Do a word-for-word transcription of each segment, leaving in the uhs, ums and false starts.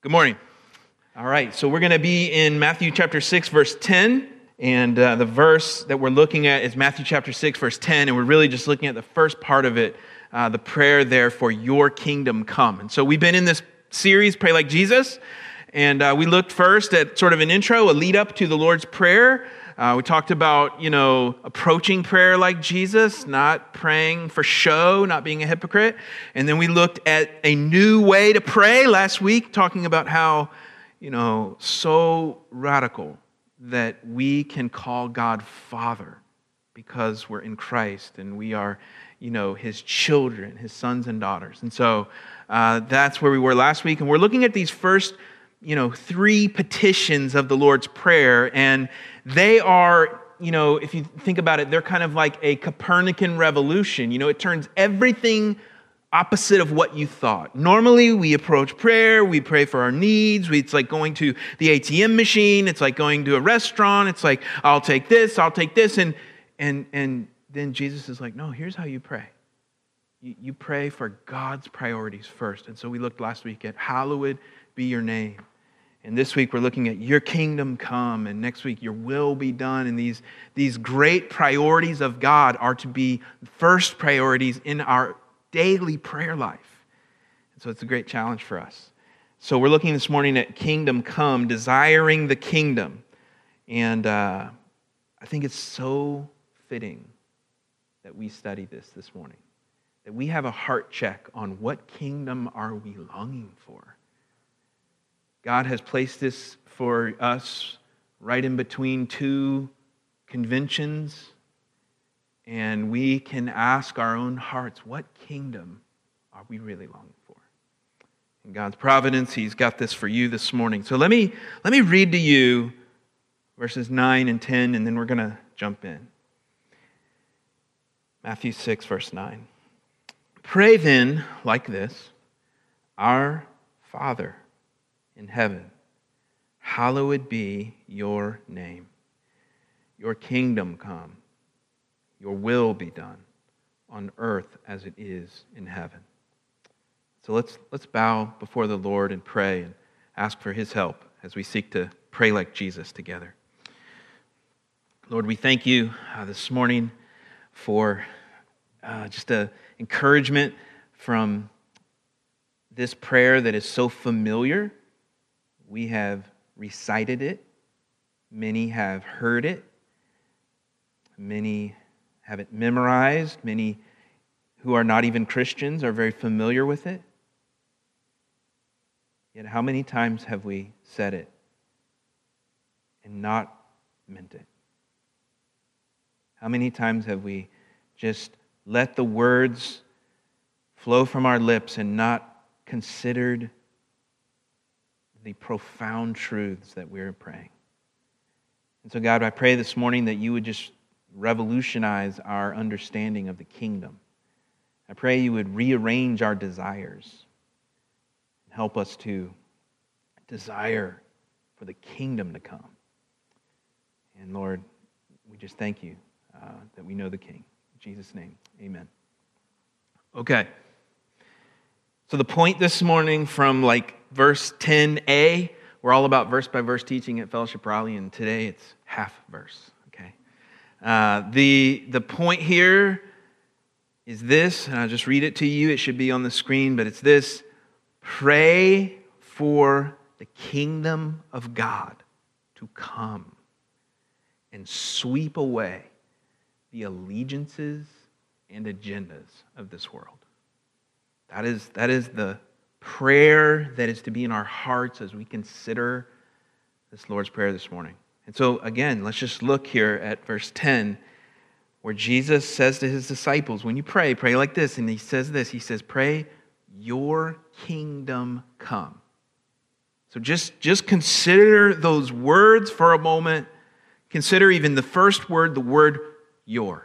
Good morning. All right, so we're going to be in Matthew chapter six, verse ten, and uh, the verse that we're looking at is Matthew chapter six, verse ten, and we're really just looking at the first part of it, uh, the prayer there for your kingdom come. And so we've been in this series, Pray Like Jesus, and uh, we looked first at sort of an intro, a lead up to the Lord's Prayer. Uh, we talked about, you know, approaching prayer like Jesus, not praying for show, not being a hypocrite. And then we looked at a new way to pray last week, talking about how, you know, so radical that we can call God Father because we're in Christ and we are, you know, His children, His sons and daughters. And so uh, that's where we were last week. And we're looking at these first, you know, three petitions of the Lord's Prayer, and they are, you know, if you think about it, they're kind of like a Copernican revolution. You know, it turns everything opposite of what you thought. Normally, we approach prayer, we pray for our needs. We, it's like going to the A T M machine. It's like going to a restaurant. It's like, I'll take this, I'll take this. And and and then Jesus is like, no, here's how you pray. You, you pray for God's priorities first. And so we looked last week at hallowed be your name. And this week we're looking at your kingdom come, and next week your will be done. And these, these great priorities of God are to be first priorities in our daily prayer life. And so it's a great challenge for us. So we're looking this morning at kingdom come, desiring the kingdom. And uh, I think it's so fitting that we study this this morning, that we have a heart check on what kingdom are we longing for. God has placed this for us right in between two conventions, and we can ask our own hearts, what kingdom are we really longing for? In God's providence, He's got this for you this morning. So let me, let me read to you verses nine and ten, and then we're going to jump in. Matthew six, verse nine. Pray then like this, Our Father in heaven, hallowed be your name. Your kingdom come. Your will be done on earth as it is in heaven. So let's let's bow before the Lord and pray and ask for His help as we seek to pray like Jesus together. Lord, we thank you uh, this morning for uh, just an encouragement from this prayer that is so familiar. We have recited it. Many have heard it. Many have it memorized. Many who are not even Christians are very familiar with it. Yet how many times have we said it and not meant it? How many times have we just let the words flow from our lips and not considered the profound truths that we're praying? And so, God, I pray this morning that you would just revolutionize our understanding of the kingdom. I pray you would rearrange our desires and help us to desire for the kingdom to come. And Lord, we just thank you uh, that we know the King. In Jesus' name, amen. Okay. So the point this morning from like verse ten a, we're all about verse-by-verse teaching at Fellowship Raleigh, and today it's half verse, okay? Uh, the, the point here is this, and I'll just read it to you. It should be on the screen, but it's this. Pray for the kingdom of God to come and sweep away the allegiances and agendas of this world. That is, that is the prayer that is to be in our hearts as we consider this Lord's Prayer this morning. And so again, let's just look here at verse ten, where Jesus says to His disciples, when you pray, pray like this. And He says this, He says, pray, your kingdom come. So just, just consider those words for a moment. Consider even the first word, the word your.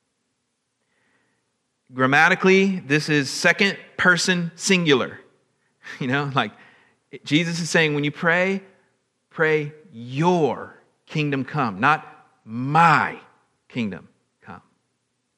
Grammatically, this is second person singular. You know, like Jesus is saying, when you pray, pray your kingdom come, not my kingdom come.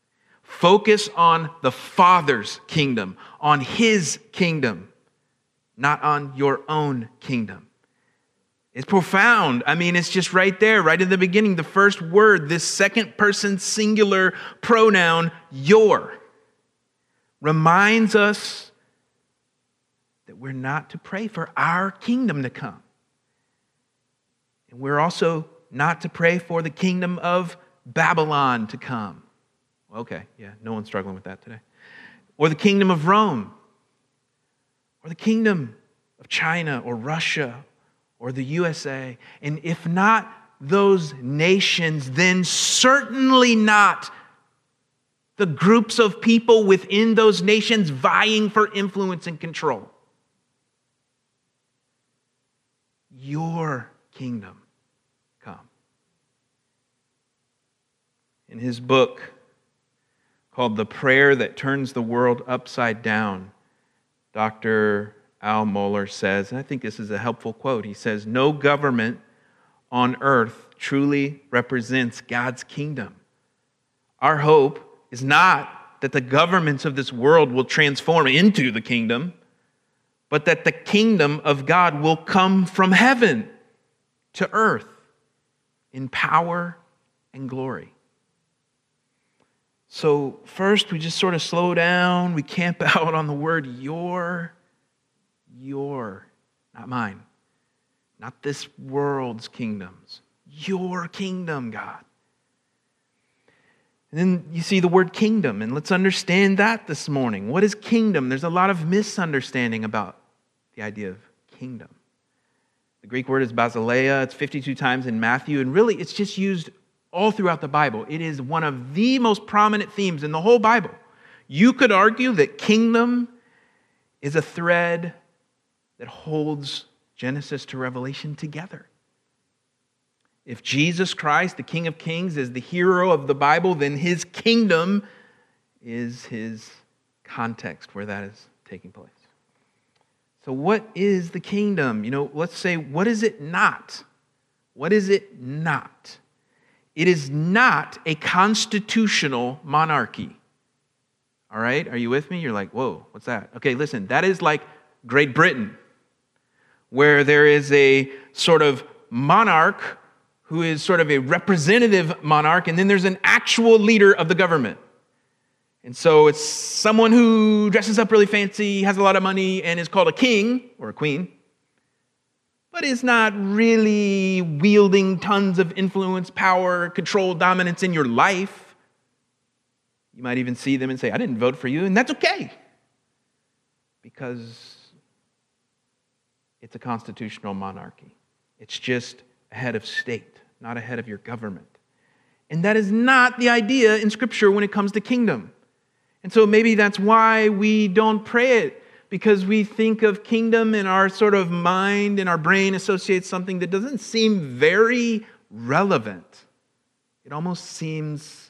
Focus on the Father's kingdom, on His kingdom. not on your own kingdom. It's profound. I mean, it's just right there, right in the beginning, the first word, this second person singular pronoun, your, reminds us that we're not to pray for our kingdom to come. And we're also not to pray for the kingdom of Babylon to come. Okay, yeah, no one's struggling with that today. Or the kingdom of Rome, or the kingdom of China or Russia or the U S A. And if not those nations, then certainly not the groups of people within those nations vying for influence and control. Your kingdom come. In his book called The Prayer That Turns the World Upside Down, Doctor Al Mohler says, and I think this is a helpful quote, he says, "No government on earth truly represents God's kingdom. Our hope is not that the governments of this world will transform into the kingdom, but that the kingdom of God will come from heaven to earth in power and glory." So first, we just sort of slow down. We camp out on the word your, your, not mine, not this world's kingdoms. Your kingdom, God. And then you see the word kingdom, and let's understand that this morning. What is kingdom? There's a lot of misunderstanding about the idea of kingdom. The Greek word is basileia. It's fifty-two times in Matthew, and really it's just used all throughout the Bible. It is one of the most prominent themes in the whole Bible. You could argue that kingdom is a thread that holds Genesis to Revelation together. If Jesus Christ, the King of Kings, is the hero of the Bible, then his kingdom is his context where that is taking place. So what is the kingdom? You know, let's say, what is it not? What is it not? It is not a constitutional monarchy. All right? Are you with me? You're like, whoa, what's that? Okay, listen, that is like Great Britain, where there is a sort of monarch who is sort of a representative monarch, and then there's an actual leader of the government. And so it's someone who dresses up really fancy, has a lot of money, and is called a king or a queen, but is not really wielding tons of influence, power, control, dominance in your life. You might even see them and say, I didn't vote for you, and that's okay, because it's a constitutional monarchy. It's just a head of state, not a head of your government. And that is not the idea in Scripture when it comes to kingdom. And so maybe that's why we don't pray it, because we think of kingdom and our sort of mind and our brain associates something that doesn't seem very relevant. It almost seems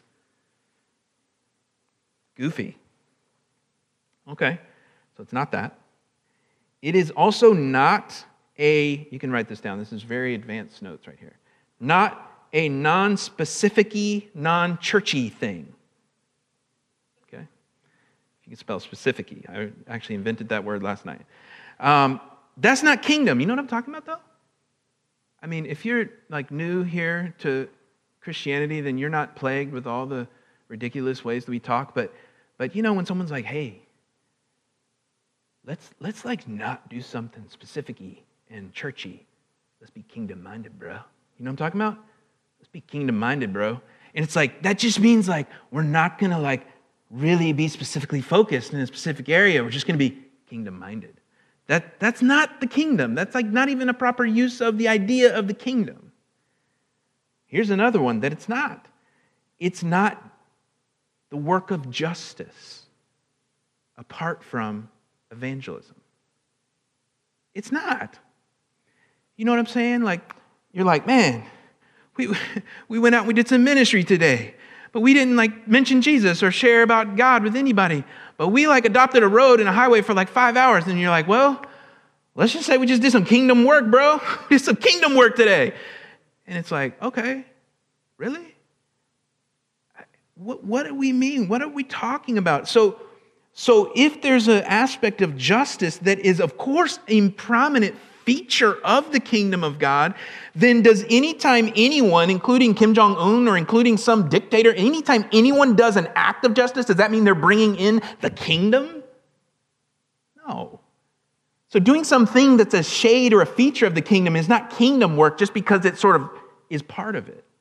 goofy. Okay, so it's not that. It is also not a, you can write this down, this is very advanced notes right here, not a non-specific-y, non-churchy thing. Okay? You can spell specific-y. I actually invented that word last night. Um, that's not kingdom. You know what I'm talking about, though? I mean, if you're like new here to Christianity, then you're not plagued with all the ridiculous ways that we talk. But, but you know, when someone's like, hey, let's let's like not do something specific-y and churchy. Let's be kingdom-minded, bro. You know what I'm talking about? Let's be kingdom-minded, bro. And it's like, that just means like we're not going to like really be specifically focused in a specific area. We're just going to be kingdom-minded. That, that's not the kingdom. That's like not even a proper use of the idea of the kingdom. Here's another one that it's not. It's not the work of justice apart from evangelism. It's not. You know what I'm saying? Like, you're like, man, we we went out and we did some ministry today, but we didn't like mention Jesus or share about God with anybody. But we like adopted a road and a highway for like five hours. And you're like, well, let's just say we just did some kingdom work, bro. We did some kingdom work today. And it's like, okay, really? What, what do we mean? What are we talking about? So So if there's an aspect of justice that is, of course, a prominent feature of the kingdom of God, then does anytime anyone, including Kim Jong-un or including some dictator, anytime anyone does an act of justice, does that mean they're bringing in the kingdom? No. So doing something that's a shade or a feature of the kingdom is not kingdom work just because it sort of is part of it.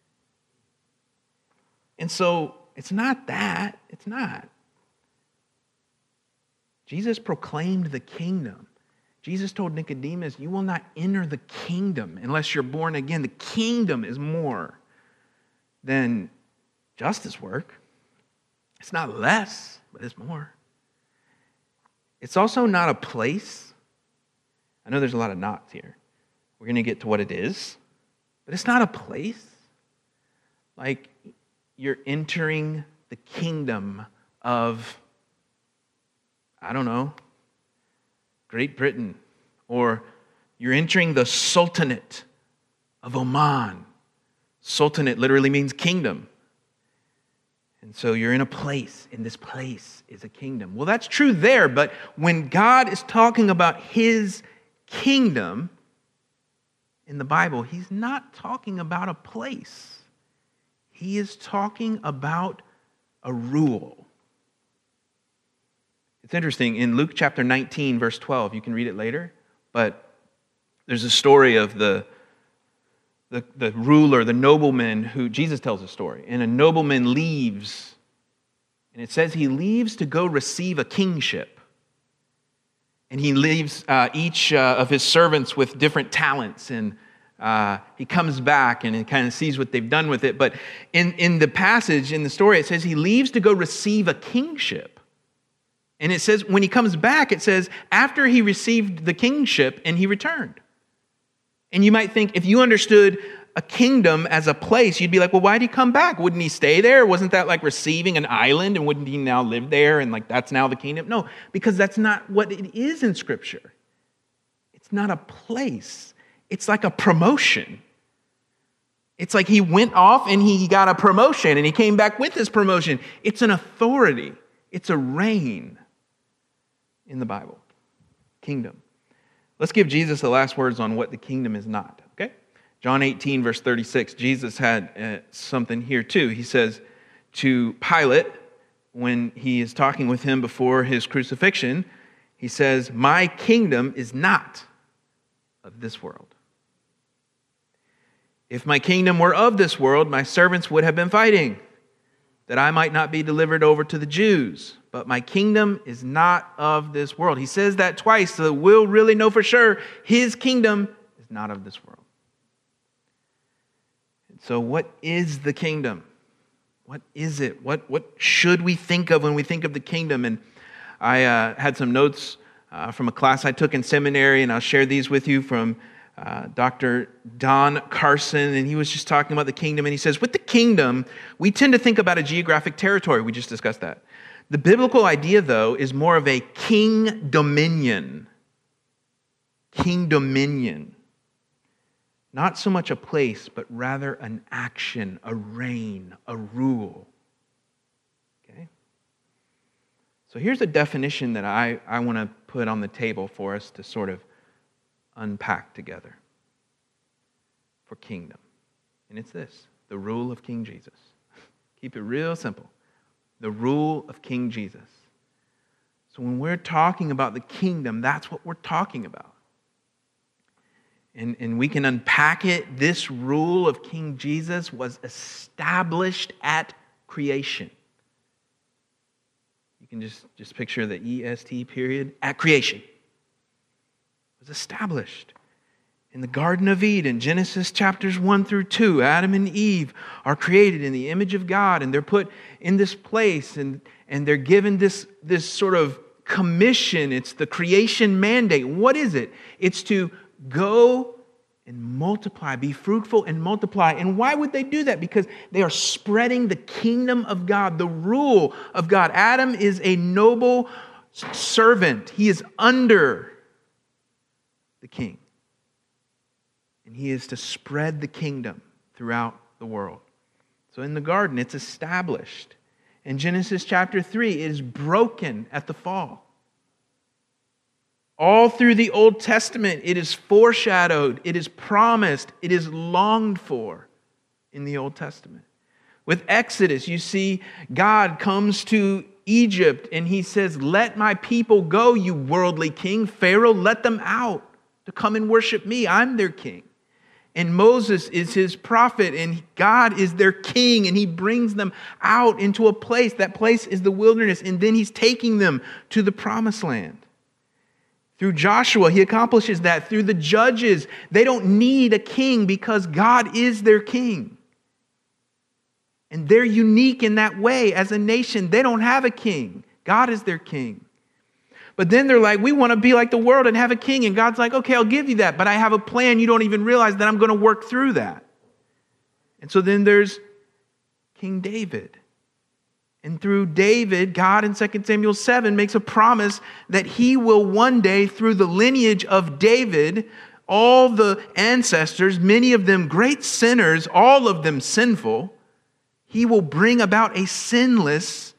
And so it's not that. It's not. Jesus proclaimed the kingdom. Jesus told Nicodemus, you will not enter the kingdom unless you're born again. The kingdom is more than justice work. It's not less, but it's more. It's also not a place. I know there's a lot of knots here. We're going to get to what it is. But it's not a place. Like you're entering the kingdom of, I don't know, Great Britain, or you're entering the Sultanate of Oman. Sultanate literally means kingdom. And so you're in a place, and this place is a kingdom. Well, that's true there, but when God is talking about his kingdom in the Bible, he's not talking about a place. He is talking about a rule. It's interesting, in Luke chapter nineteen, verse twelve, you can read it later, but there's a story of the, the, the ruler, the nobleman, who, Jesus tells a story, and a nobleman leaves, and it says he leaves to go receive a kingship. And he leaves uh, each uh, of his servants with different talents, and uh, he comes back and he kind of sees what they've done with it. But in, in the passage, in the story, it says he leaves to go receive a kingship. And it says, when he comes back, it says, after he received the kingship and he returned. And you might think, if you understood a kingdom as a place, you'd be like, well, why did he come back? Wouldn't he stay there? Wasn't that like receiving an island? And wouldn't he now live there? And like, that's now the kingdom? No, because that's not what it is in Scripture. It's not a place. It's like a promotion. It's like he went off and he got a promotion and he came back with his promotion. It's an authority. It's a reign in the Bible. Kingdom. Let's give Jesus the last words on what the kingdom is not, okay? John eighteen, verse thirty-six, Jesus had uh, something here too. He says to Pilate, when he is talking with him before his crucifixion, he says, my kingdom is not of this world. If my kingdom were of this world, my servants would have been fighting, that I might not be delivered over to the Jews. But my kingdom is not of this world. He says that twice, so we'll really know for sure his kingdom is not of this world. And so what is the kingdom? What is it? What, what should we think of when we think of the kingdom? And I uh, had some notes uh, from a class I took in seminary, and I'll share these with you from Uh, Doctor Don Carson, and he was just talking about the kingdom, and he says, with the kingdom, we tend to think about a geographic territory. We just discussed that. The biblical idea, though, is more of a king dominion. King dominion. Not so much a place, but rather an action, a reign, a rule. Okay? So here's a definition that I, I want to put on the table for us to sort of unpack together for kingdom. And it's this, the rule of King Jesus. Keep it real simple. The rule of King Jesus. So when we're talking about the kingdom, that's what we're talking about. And, and we can unpack it. This rule of King Jesus was established at creation. You can just, just picture the E S T period, at creation. Was established in the Garden of Eden. Genesis chapters one through two, Adam and Eve are created in the image of God, and they're put in this place, and, and they're given this, this sort of commission. It's the creation mandate. What is it? It's to go and multiply, be fruitful and multiply. And why would they do that? Because they are spreading the kingdom of God, the rule of God. Adam is a noble servant. He is under the king. And he is to spread the kingdom throughout the world. So in the garden, it's established. In Genesis chapter three, it is broken at the fall. All through the Old Testament, it is foreshadowed, it is promised, it is longed for in the Old Testament. With Exodus, you see God comes to Egypt and he says, "Let my people go, you worldly king. Pharaoh, let them out to come and worship me. I'm their king." And Moses is his prophet, and God is their king, and he brings them out into a place. That place is the wilderness, and then he's taking them to the promised land. Through Joshua, he accomplishes that. Through the judges, they don't need a king because God is their king. And they're unique in that way as a nation. They don't have a king. God is their king. But then they're like, we want to be like the world and have a king. And God's like, okay, I'll give you that. But I have a plan. You don't even realize that I'm going to work through that. And so then there's King David. And through David, God in Second Samuel seven makes a promise that he will one day, through the lineage of David, all the ancestors, many of them great sinners, all of them sinful, he will bring about a sinless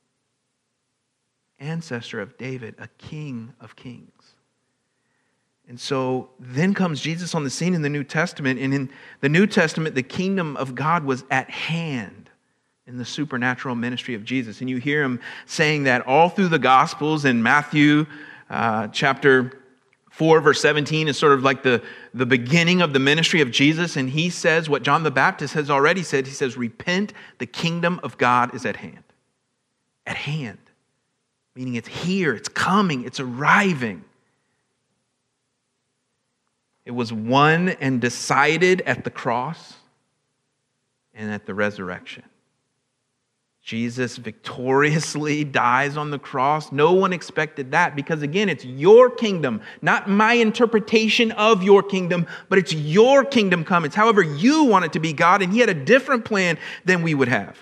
ancestor of David, a king of kings. And so then comes Jesus on the scene in the New Testament. And in the New Testament, the kingdom of God was at hand in the supernatural ministry of Jesus. And you hear him saying that all through the Gospels. In Matthew uh, chapter four, verse seventeen is sort of like the, the beginning of the ministry of Jesus. And he says what John the Baptist has already said. He says, repent, the kingdom of God is at hand. At hand. Meaning it's here, it's coming, it's arriving. It was won and decided at the cross and at the resurrection. Jesus victoriously dies on the cross. No one expected that because, again, it's your kingdom, not my interpretation of your kingdom, but it's your kingdom come. It's however you want it to be, God, and he had a different plan than we would have.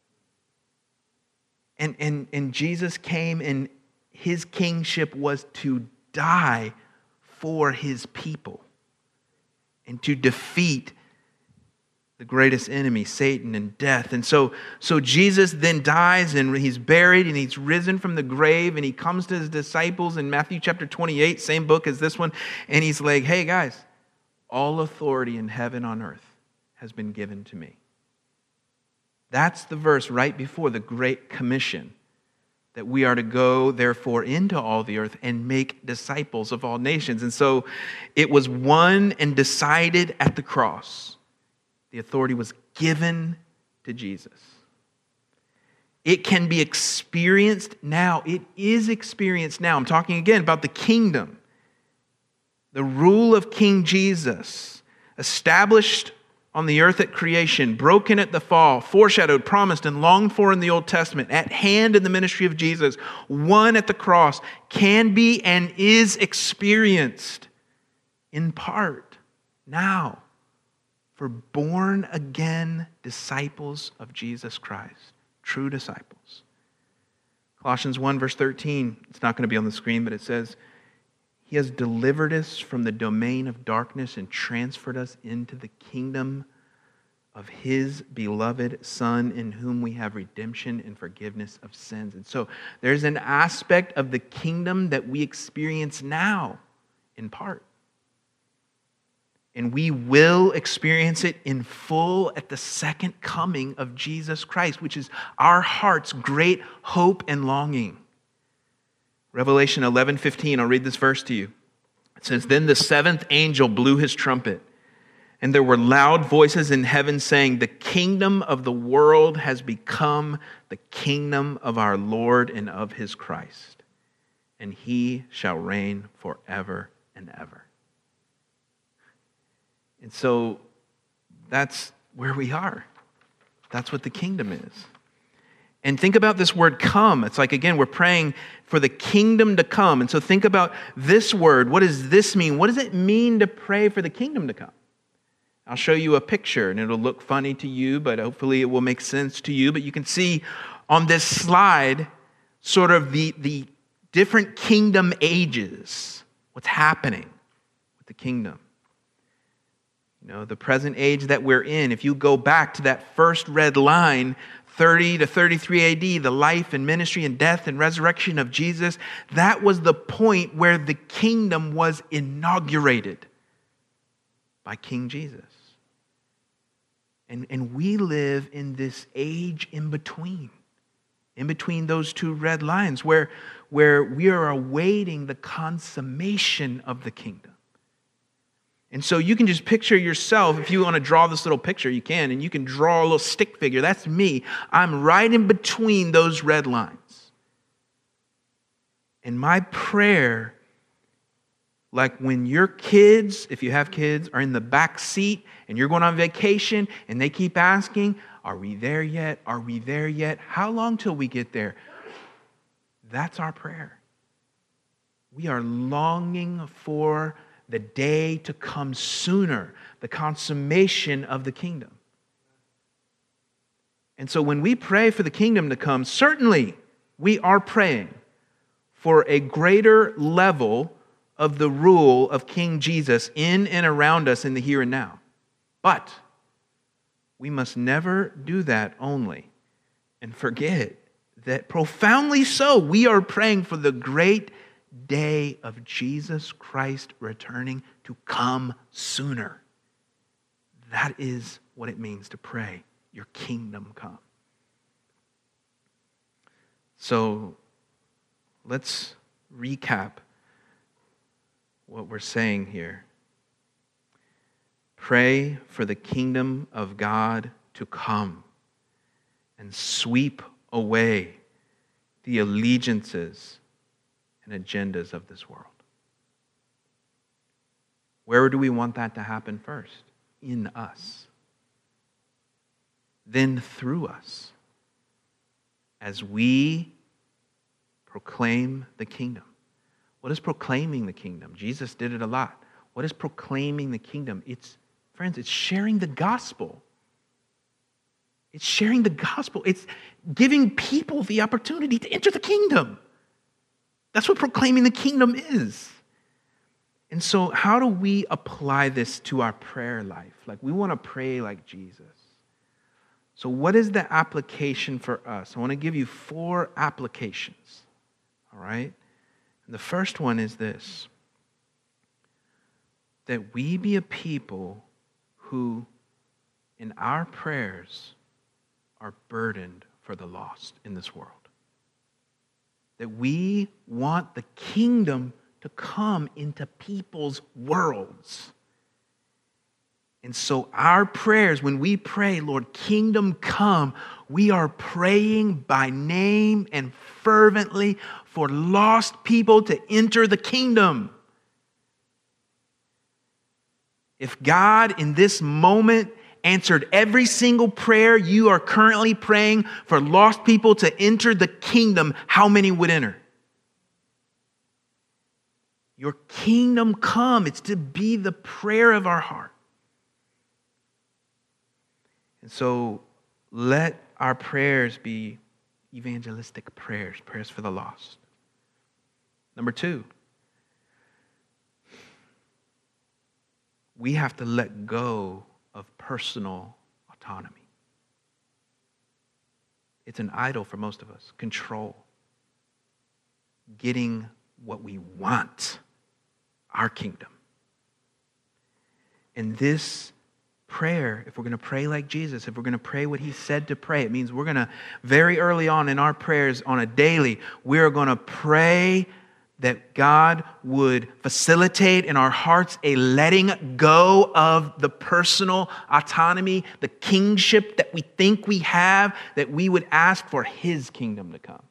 And, and, and Jesus came, and his kingship was to die for his people and to defeat the greatest enemy, Satan, and death. And so, so Jesus then dies, and he's buried, and he's risen from the grave, and he comes to his disciples in Matthew chapter twenty-eight, same book as this one, and he's like, hey guys, all authority in heaven and on earth has been given to me. That's the verse right before the Great Commission, that we are to go, therefore, into all the earth and make disciples of all nations. And so it was won and decided at the cross. The authority was given to Jesus. It can be experienced now. It is experienced now. I'm talking again about the kingdom. The rule of King Jesus, established on the earth at creation, broken at the fall, foreshadowed, promised, and longed for in the Old Testament, at hand in the ministry of Jesus, won at the cross, can be and is experienced in part now for born-again disciples of Jesus Christ, true disciples. Colossians one, verse thirteen, it's not going to be on the screen, but it says, he has delivered us from the domain of darkness and transferred us into the kingdom of his beloved Son, in whom we have redemption and forgiveness of sins. And so there's an aspect of the kingdom that we experience now in part. And we will experience it in full at the second coming of Jesus Christ, which is our heart's great hope and longing. Revelation eleven fifteen, I'll read this verse to you. It says, then the seventh angel blew his trumpet, and there were loud voices in heaven saying, the kingdom of the world has become the kingdom of our Lord and of his Christ, and he shall reign forever and ever. And so that's where we are. That's what the kingdom is. And think about this word come. It's like, again, we're praying for the kingdom to come. And so think about this word. What does this mean? What does it mean to pray for the kingdom to come? I'll show you a picture, and it'll look funny to you, but hopefully it will make sense to you. But you can see on this slide sort of the, the different kingdom ages, what's happening with the kingdom. You know, the present age that we're in, if you go back to that first red line, thirty to thirty-three A D, the life and ministry and death and resurrection of Jesus, that was the point where the kingdom was inaugurated by King Jesus. And, and we live in this age in between, in between those two red lines, where, where we are awaiting the consummation of the kingdom. And so you can just picture yourself, if you want to draw this little picture, you can, and you can draw a little stick figure. That's me. I'm right in between those red lines. And my prayer, like when your kids, if you have kids, are in the back seat and you're going on vacation and they keep asking, are we there yet? Are we there yet? How long till we get there? That's our prayer. We are longing for the day to come sooner, the consummation of the kingdom. And so when we pray for the kingdom to come, certainly we are praying for a greater level of the rule of King Jesus in and around us in the here and now. But we must never do that only and forget that profoundly so, we are praying for the great day of Jesus Christ returning to come sooner. That is what it means to pray, your kingdom come. So let's recap what we're saying here. Pray for the kingdom of God to come and sweep away the allegiances and agendas of this world. Where do we want that to happen first? In us. Then through us, as we proclaim the kingdom. What is proclaiming the kingdom? Jesus did it a lot. What is proclaiming the kingdom? It's, friends, it's sharing the gospel. It's sharing the gospel. It's giving people the opportunity to enter the kingdom. That's what proclaiming the kingdom is. And so how do we apply this to our prayer life? Like, we want to pray like Jesus. So what is the application for us? I want to give you four applications. All right? And the first one is this: that we be a people who, in our prayers, are burdened for the lost in this world. That we want the kingdom to come into people's worlds. And so our prayers, when we pray, Lord, kingdom come, we are praying by name and fervently for lost people to enter the kingdom. If God in this moment answered every single prayer you are currently praying for lost people to enter the kingdom, how many would enter? Your kingdom come. It's to be the prayer of our heart. And so let our prayers be evangelistic prayers, prayers for the lost. Number two, we have to let go of personal autonomy. It's an idol for most of us. Control. Getting what we want. Our kingdom. And this prayer, if we're going to pray like Jesus, if we're going to pray what he said to pray, it means we're going to, very early on in our prayers on a daily, we are going to pray that God would facilitate in our hearts a letting go of the personal autonomy, the kingship that we think we have, that we would ask for his kingdom to come.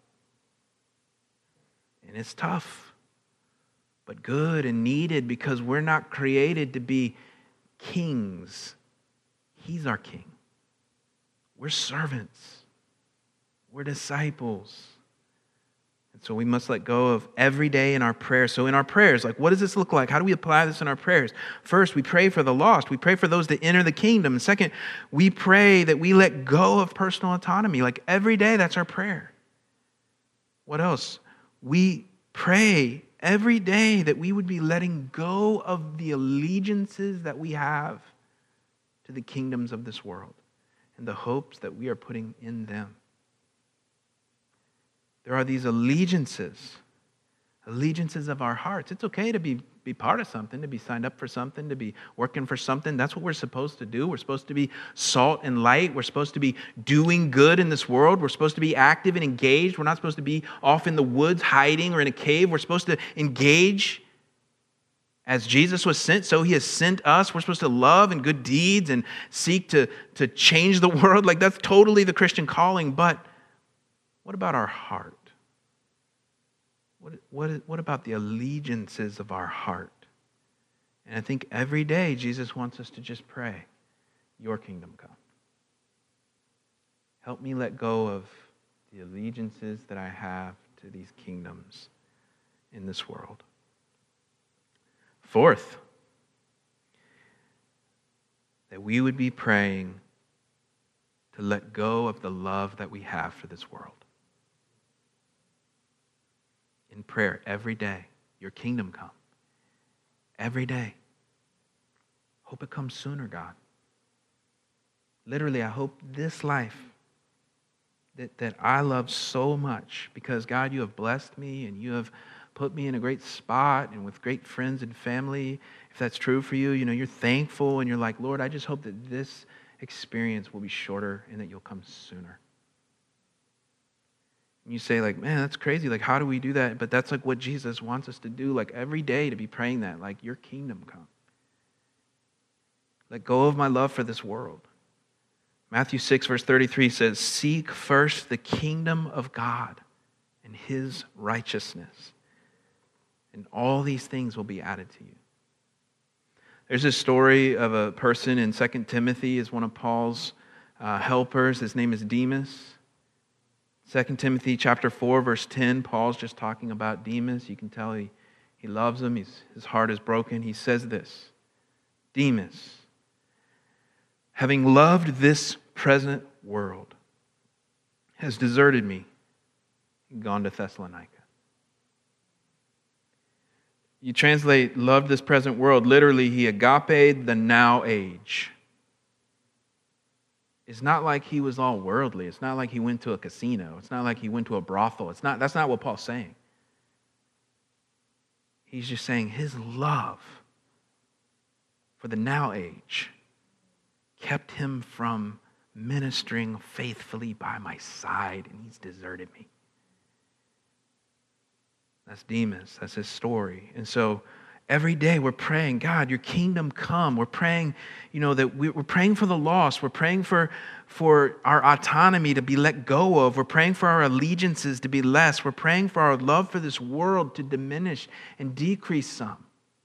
And it's tough, but good and needed, because we're not created to be kings. He's our king. We're servants. We're disciples. And so we must let go of every day in our prayers. So in our prayers, like, what does this look like? How do we apply this in our prayers? First, we pray for the lost. We pray for those that enter the kingdom. And second, we pray that we let go of personal autonomy. Like, every day, that's our prayer. What else? We pray every day that we would be letting go of the allegiances that we have to the kingdoms of this world. and the hopes that we are putting in them. There are these allegiances, allegiances of our hearts. It's okay to be, be part of something, to be signed up for something, to be working for something. That's what we're supposed to do. We're supposed to be salt and light. We're supposed to be doing good in this world. We're supposed to be active and engaged. We're not supposed to be off in the woods hiding or in a cave. We're supposed to engage. As Jesus was sent, so he has sent us. We're supposed to love and good deeds and seek to, to change the world. Like, that's totally the Christian calling. But what about our heart? What, what, what about the allegiances of our heart? And I think every day Jesus wants us to just pray, your kingdom come. Help me let go of the allegiances that I have to these kingdoms in this world. Fourth, that we would be praying to let go of the love that we have for this world. In prayer every day, your kingdom come. Every day. Hope it comes sooner, God. Literally, I hope this life that, that I love so much, because God, you have blessed me and you have put me in a great spot and with great friends and family. If that's true for you, you know, you're thankful and you're like, Lord, I just hope that this experience will be shorter and that you'll come sooner. And you say like, man, that's crazy. Like, how do we do that? But that's like what Jesus wants us to do, like every day, to be praying that, like, your kingdom come. Let go of my love for this world. Matthew six, verse thirty-three says, seek first the kingdom of God and his righteousness, and all these things will be added to you. There's a story of a person in Second Timothy, is one of Paul's uh, helpers. His name is Demas. Second Timothy chapter four, verse ten, Paul's just talking about Demas. You can tell he, he loves him. He's, his heart is broken. He says this, Demas, having loved this present world, has deserted me and gone to Thessalonica. You translate loved this present world, literally he agaped the now age. It's not like he was all worldly. It's not like he went to a casino. It's not like he went to a brothel. It's not, that's not what Paul's saying. He's just saying his love for the now age kept him from ministering faithfully by my side, and he's deserted me. That's Demas. That's his story. And so every day we're praying, God, your kingdom come. We're praying, you know, that we're praying for the lost. We're praying for, for our autonomy to be let go of. We're praying for our allegiances to be less. We're praying for our love for this world to diminish and decrease some.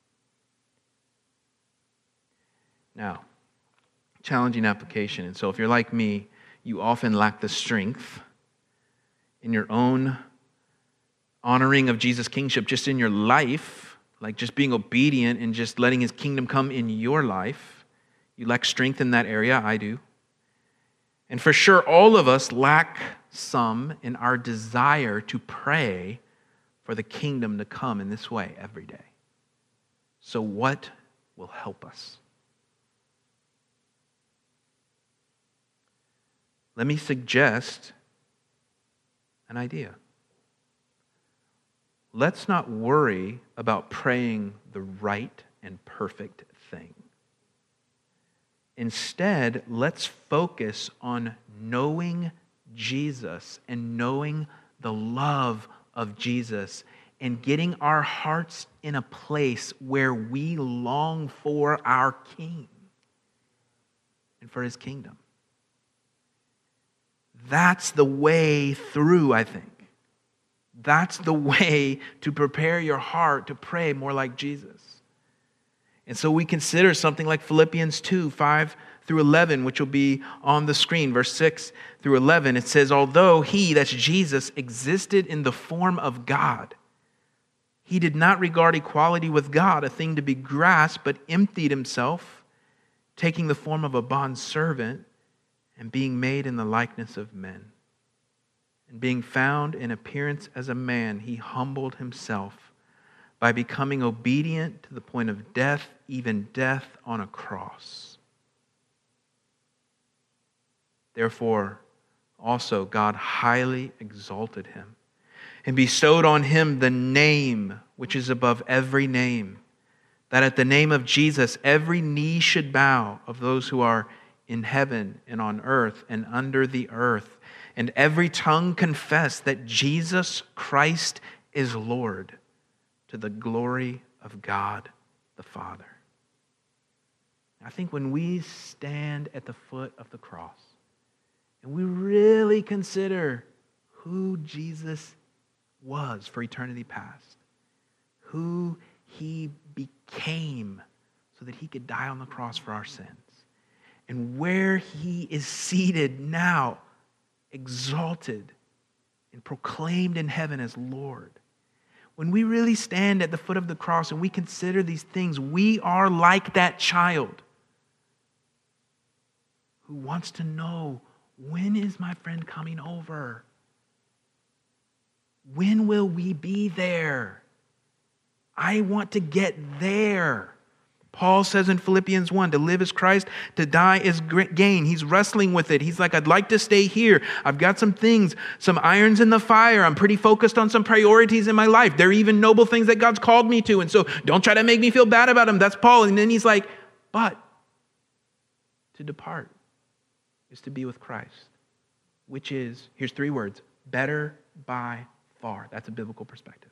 Now, challenging application. And so if you're like me, you often lack the strength in your own honoring of Jesus' kingship just in your life, like just being obedient and just letting his kingdom come in your life. You lack strength in that area. I do. And for sure, all of us lack some in our desire to pray for the kingdom to come in this way every day. So what will help us? Let me suggest an idea. Let's not worry about praying the right and perfect thing. Instead, let's focus on knowing Jesus and knowing the love of Jesus and getting our hearts in a place where we long for our King and for his kingdom. That's the way through, I think. That's the way to prepare your heart to pray more like Jesus. And so we consider something like Philippians two, five through eleven, which will be on the screen, verse six through eleven. It says, although he, that's Jesus, existed in the form of God, he did not regard equality with God a thing to be grasped, but emptied himself, taking the form of a bondservant and being made in the likeness of men. And being found in appearance as a man, he humbled himself by becoming obedient to the point of death, even death on a cross. Therefore, also God highly exalted him and bestowed on him the name which is above every name, that at the name of Jesus every knee should bow, of those who are in heaven and on earth and under the earth, and every tongue confess that Jesus Christ is Lord, to the glory of God the Father. I think when we stand at the foot of the cross and we really consider who Jesus was for eternity past, who he became so that he could die on the cross for our sins, and where he is seated now, exalted and proclaimed in heaven as Lord. When we really stand at the foot of the cross and we consider these things, we are like that child who wants to know, when is my friend coming over? When will we be there? I want to get there. Paul says in Philippians one, to live is Christ, to die is gain. He's wrestling with it. He's like, I'd like to stay here. I've got some things, some irons in the fire. I'm pretty focused on some priorities in my life. There are even noble things that God's called me to. And so don't try to make me feel bad about them. That's Paul. And then he's like, but to depart is to be with Christ, which is, here's three words, better by far. That's a biblical perspective.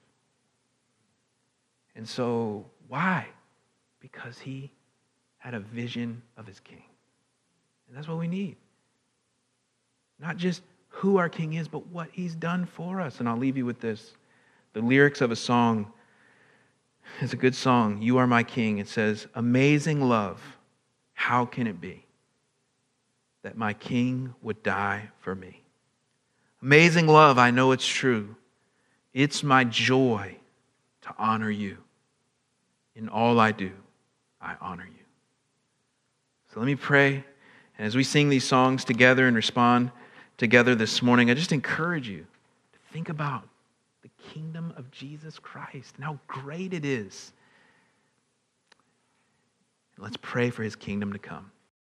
And so why? Because he had a vision of his king. And that's what we need. Not just who our king is, but what he's done for us. And I'll leave you with this. The lyrics of a song is a good song, You Are My King. It says, amazing love, how can it be that my king would die for me? Amazing love, I know it's true. It's my joy to honor you. In all I do, I honor you. So let me pray. And as we sing these songs together and respond together this morning, I just encourage you to think about the kingdom of Jesus Christ and how great it is. And let's pray for his kingdom to come.